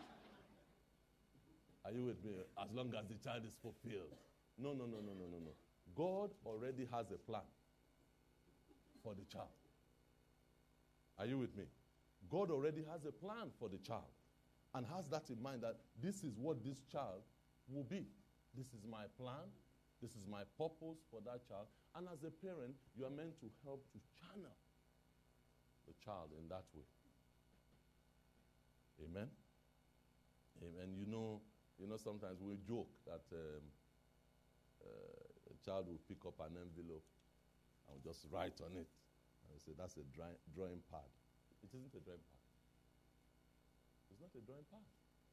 Are you with me? As long as the child is fulfilled. No, no, no, no, no, no, no. God already has a plan for the child. Are you with me? God already has a plan for the child and has that in mind that this is what this child will be. This is my plan. This is my purpose for that child. And as a parent, you are meant to help to channel the child in that way. Amen? Amen. You know, you know sometimes we joke that um, uh, a child will pick up an envelope and will just write on it. And we say, that's a dry, drawing pad. It isn't a drawing pad. It's not a drawing pad.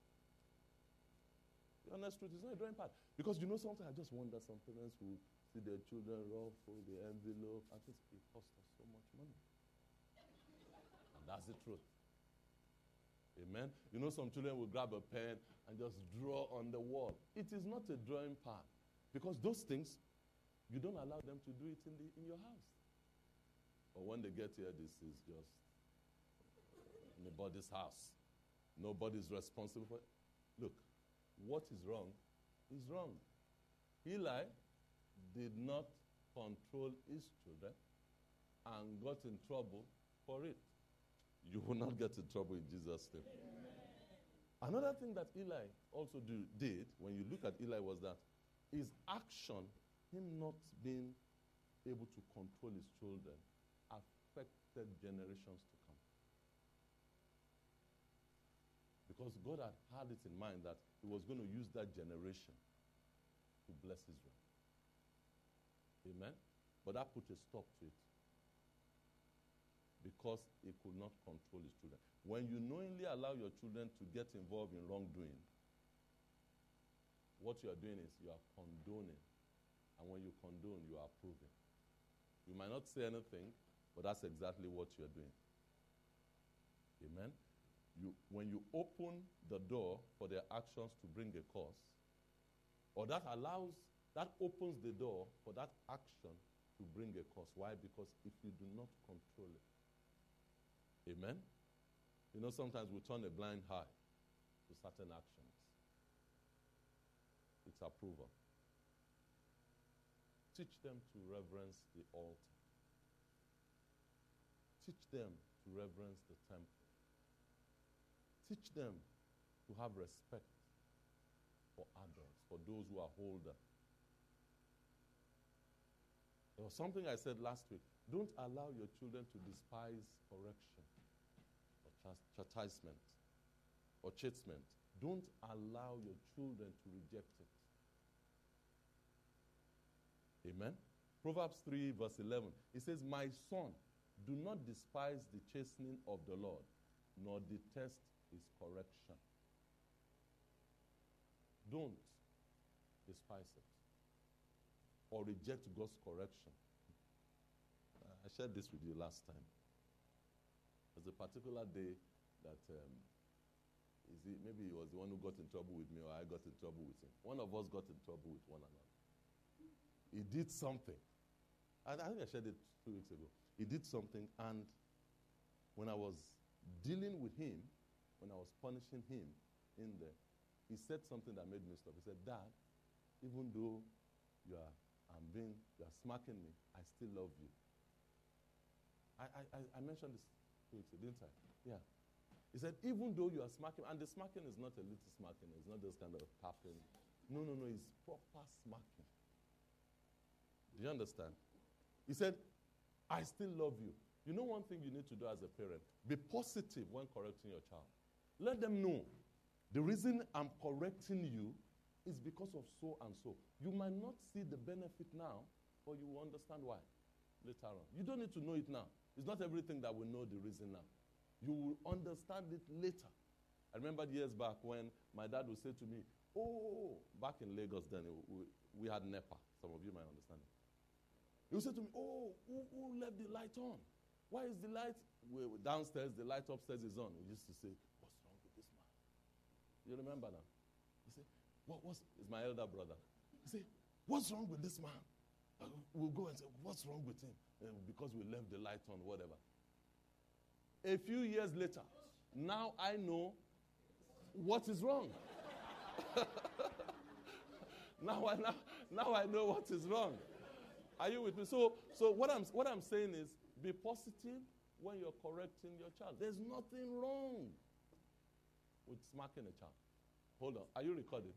The honest truth, it's not a drawing pad. Because you know something, I just wonder some parents who see their children ruffle the envelope. I think it costs us so much money. And that's the truth. Amen. You know some children will grab a pen and just draw on the wall. It is not a drawing pad. Because those things, you don't allow them to do it in, the, in your house. But when they get here, this is just nobody's house. Nobody's responsible for it. Look, what is wrong is wrong. Eli did not control his children and got in trouble for it. You will not get in trouble in Jesus' name. Amen. Another thing that Eli also do, did, when you look at Eli, was that his action, him not being able to control his children, affected generations to come. Because God had had it in mind that he was going to use that generation to bless Israel. Amen? But that put a stop to it. Because he could not control his children. When you knowingly allow your children to get involved in wrongdoing, what you are doing is you are condoning. And when you condone, you are approving. You might not say anything, but that's exactly what you are doing. Amen? You, when you open the door for their actions to bring a cause, or that allows, that opens the door for that action to bring a cause. Why? Because if you do not control it, amen? You know, sometimes we turn a blind eye to certain actions. It's approval. Teach them to reverence the altar. Teach them to reverence the temple. Teach them to have respect for adults, for those who are older. There was something I said last week. Don't allow your children to despise correction or chastisement or chastisement. Don't allow your children to reject it. Amen? Proverbs three verse eleven. It says, my son, do not despise the chastening of the Lord, nor detest his correction. Don't despise it or reject God's correction. I shared this with you last time. There's a particular day that um, is it, maybe he was the one who got in trouble with me or I got in trouble with him. One of us got in trouble with one another. He did something. I, I think I shared it two weeks ago. He did something, and when I was dealing with him, when I was punishing him in there, he said something that made me stop. He said, Dad, even though you are, I'm being, you are smacking me, I still love you. I, I, I mentioned this two weeks ago, didn't I? Yeah. He said, even though you are smacking, and the smacking is not a little smacking, it's not this kind of tapping. No, no, no, it's proper smacking. Do you understand? He said, I still love you. You know one thing you need to do as a parent? Be positive when correcting your child. Let them know the reason I'm correcting you is because of so and so. You might not see the benefit now, but you will understand why later on. You don't need to know it now. It's not everything that we know the reason now. You will understand it later. I remember years back when my dad would say to me, oh, back in Lagos then, we, we had NEPA. Some of you might understand it. He would say to me, oh, who, who left the light on? Why is the light we, downstairs, the light upstairs is on? We used to say, what's wrong with this man? You remember now? He said, what, what's, it's my elder brother. He said, what's wrong with this man? Uh, we'll go and say, what's wrong with him? Uh, because we left the light on, whatever. A few years later, now I know what is wrong. now, I, now, now I know what is wrong. Are you with me? So, so what I'm what I'm saying is, be positive when you're correcting your child. There's nothing wrong with smacking a child. Hold on. Are you recording?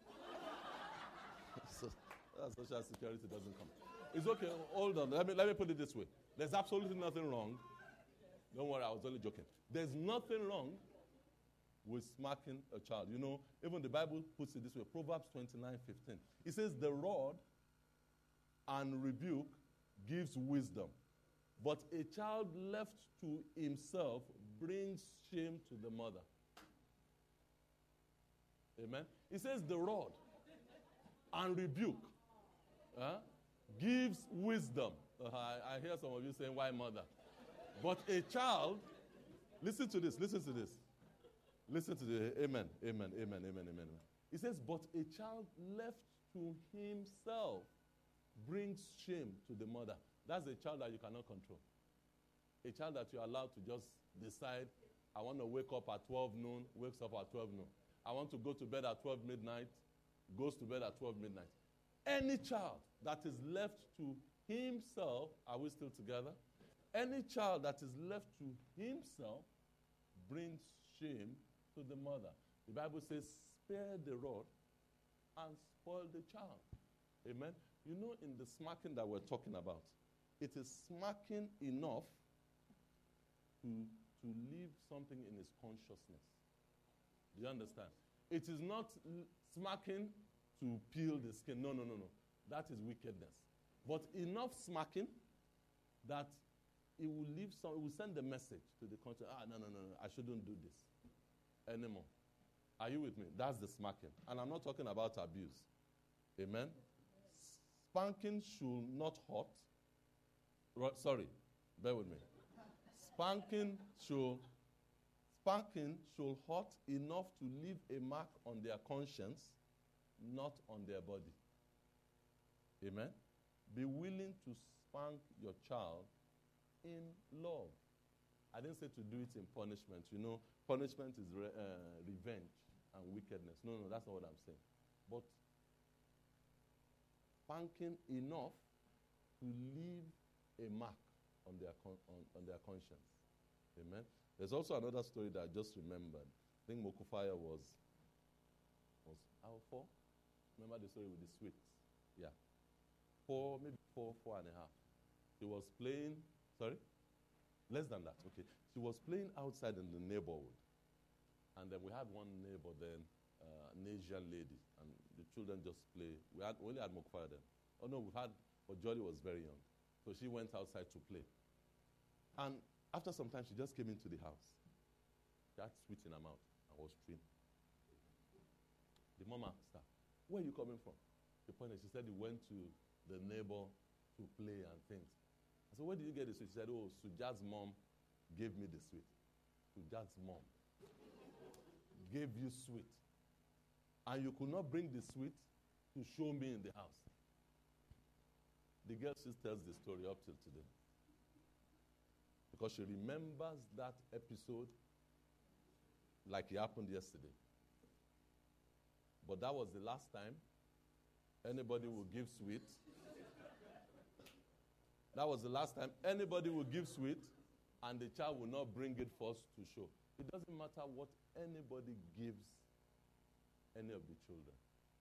so, that social security doesn't come. It's okay. Hold on. Let me, let me put it this way. There's absolutely nothing wrong. Don't worry, I was only joking. There's nothing wrong with smacking a child. You know, even the Bible puts it this way. Proverbs twenty-nine fifteen. It says, the rod and rebuke gives wisdom, but a child left to himself brings shame to the mother. Amen? It says the rod and rebuke uh, gives wisdom. Uh, I, I hear some of you saying, why mother? But a child, listen to this, listen to this. Listen to the, amen, amen, amen, amen, amen. It says, but a child left to himself brings shame to the mother. That's a child that you cannot control. A child that you're allowed to just decide, I want to wake up at twelve noon, wakes up at twelve noon. I want to go to bed at twelve midnight, goes to bed at twelve midnight. Any child that is left to himself, are we still together? Any child that is left to himself brings shame to the mother. The Bible says, spare the rod and spoil the child. Amen? You know, in the smacking that we're talking about, it is smacking enough to, to leave something in his consciousness. Do you understand? It is not l- smacking to peel the skin. No, no, no, no. That is wickedness. But enough smacking that it will leave some, it will send a message to the conscience. Ah, no, no, no, no, I shouldn't do this anymore. Are you with me? That's the smacking. And I'm not talking about abuse. Amen? Spanking should not hurt. Ro- sorry, bear with me. Spanking should, spanking should hurt enough to leave a mark on their conscience, not on their body. Amen? Be willing to spank your child in love. I didn't say to do it in punishment. You know, punishment is re- uh, revenge and wickedness. No, no, that's not what I'm saying. But spanking enough to leave a mark on their con- on, on their conscience. Amen. There's also another story that I just remembered. I think Mokufaya was was how four? Remember the story with the sweets? Yeah. Four, maybe four, four and a half. She was playing, sorry? Less than that, okay. She was playing outside in the neighborhood. And then we had one neighbor then, uh, an Asian lady, and the children just play. We, had, we only had Mokufaya then. Oh no, we had, but Jolly was very young. So she went outside to play. And after some time, she just came into the house. She had sweet in her mouth and was chewing. The mom asked her, where are you coming from? The point is, she said he went to the neighbor to play and things. I said, where did you get the sweet? She said, oh, Suja's mom gave me the sweet. Suja's mom gave you sweet. And you could not bring the sweet to show me in the house. The girl still tells the story up till today. Because she remembers that episode like it happened yesterday. But that was the last time anybody will give sweet. That was the last time anybody will give sweet and the child will not bring it first to show. It doesn't matter what anybody gives any of the children.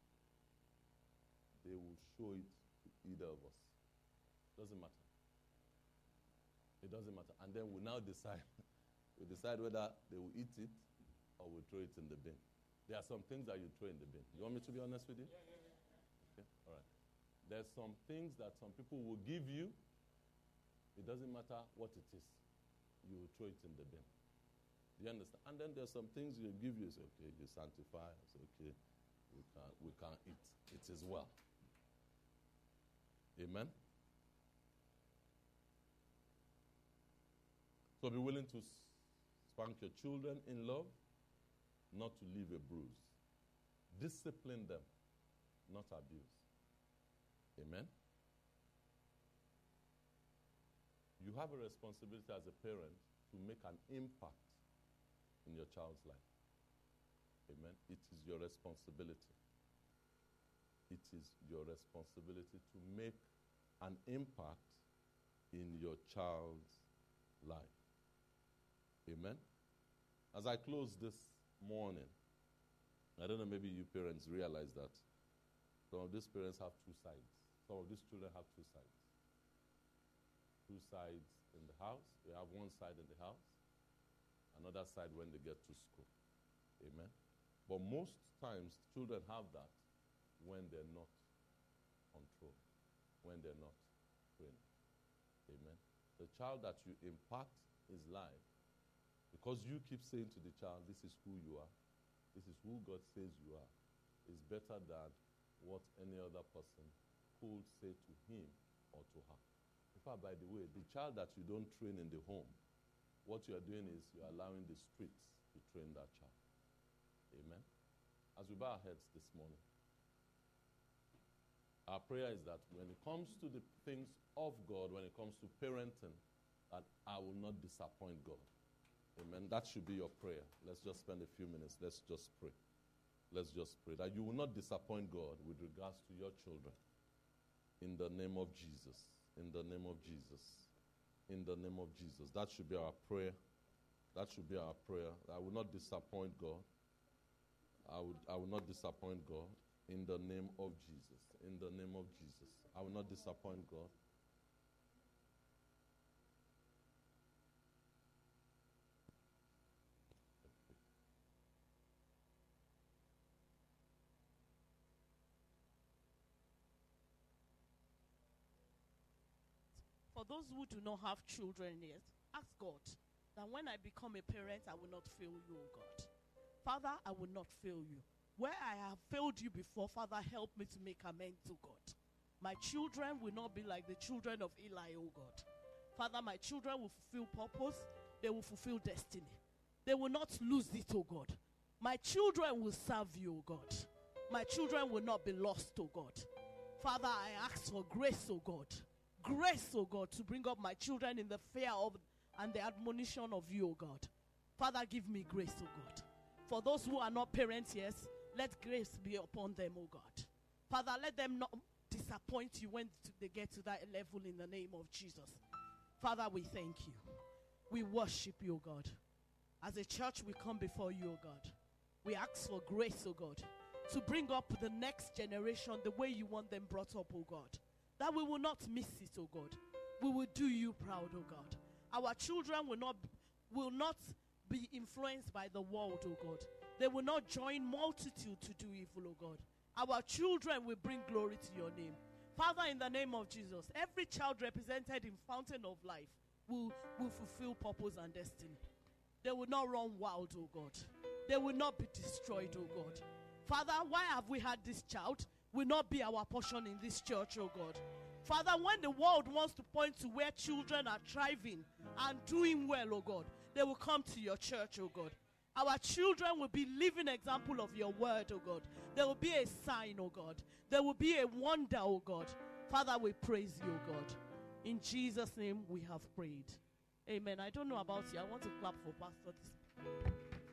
They will show it to either of us. Doesn't matter. It it doesn't matter. And then we now decide, we decide whether they will eat it or we'll throw it in the bin. There are some things that you throw in the bin. You want me to be honest with you? Yeah, yeah, yeah. Okay, all right. There's some things that some people will give you. It doesn't matter what it is. You will throw it in the bin. Do you understand? And then there's some things you give you. It's okay. You sanctify. It's okay. We can we can eat. It is well. Amen. So be willing to spank your children in love, not to leave a bruise. Discipline them, not abuse. Amen. You have a responsibility as a parent to make an impact in your child's life. Amen. It is your responsibility. It is your responsibility to make an impact in your child's life. Amen. As I close this morning, I don't know, maybe you parents realize that some of these parents have two sides. Some of these children have two sides. Two sides in the house. They have one side in the house, another side when they get to school. Amen. But most times, children have that when they're not controlled, when they're not trained. Amen. The child that you impact his life, because you keep saying to the child, this is who you are, this is who God says you are, is better than what any other person could say to him or to her. In fact, by the way, the child that you don't train in the home, what you are doing is you're allowing the streets to train that child. Amen. As we bow our heads this morning, our prayer is that when it comes to the things of God, when it comes to parenting, that I will not disappoint God. Amen. That should be your prayer. Let's just spend a few minutes. Let's just pray. Let's just pray that you will not disappoint God with regards to your children. In the name of Jesus. In the name of Jesus. In the name of Jesus. That should be our prayer. That should be our prayer. I will not disappoint God. I would, I will not disappoint God. In the name of Jesus. In the name of Jesus. I will not disappoint God. For those who do not have children yet, ask God that when I become a parent, I will not fail you, O God. Father, I will not fail you. Where I have failed you before, Father, help me to make amends, O God. My children will not be like the children of Eli, O God. Father, my children will fulfill purpose. They will fulfill destiny. They will not lose it, O God. My children will serve you, O God. My children will not be lost, O God. Father, I ask for grace, O God. Grace, O God, to bring up my children in the fear of and the admonition of you, O God. Father, give me grace, O God. For those who are not parents, yes, let grace be upon them, O God. Father, let them not disappoint you when they get to that level in the name of Jesus. Father, we thank you. We worship you, O God. As a church, we come before you, O God. We ask for grace, O God, to bring up the next generation the way you want them brought up, O God. That we will not miss it, O God. We will do you proud, O God. Our children will not, will not be influenced by the world, O God. They will not join multitude to do evil, O God. Our children will bring glory to your name. Father, in the name of Jesus, every child represented in Fountain of Life will, will fulfill purpose and destiny. They will not run wild, O God. They will not be destroyed, O God. Father, why have we had this child? Will not be our portion in this church, oh God. Father, when the world wants to point to where children are thriving and doing well, oh God, they will come to your church, oh God. Our children will be living example of your word, oh God. There will be a sign, oh God. There will be a wonder, oh God. Father, we praise you, oh God. In Jesus' name we have prayed. Amen. I don't know about you. I want to clap for Pastor this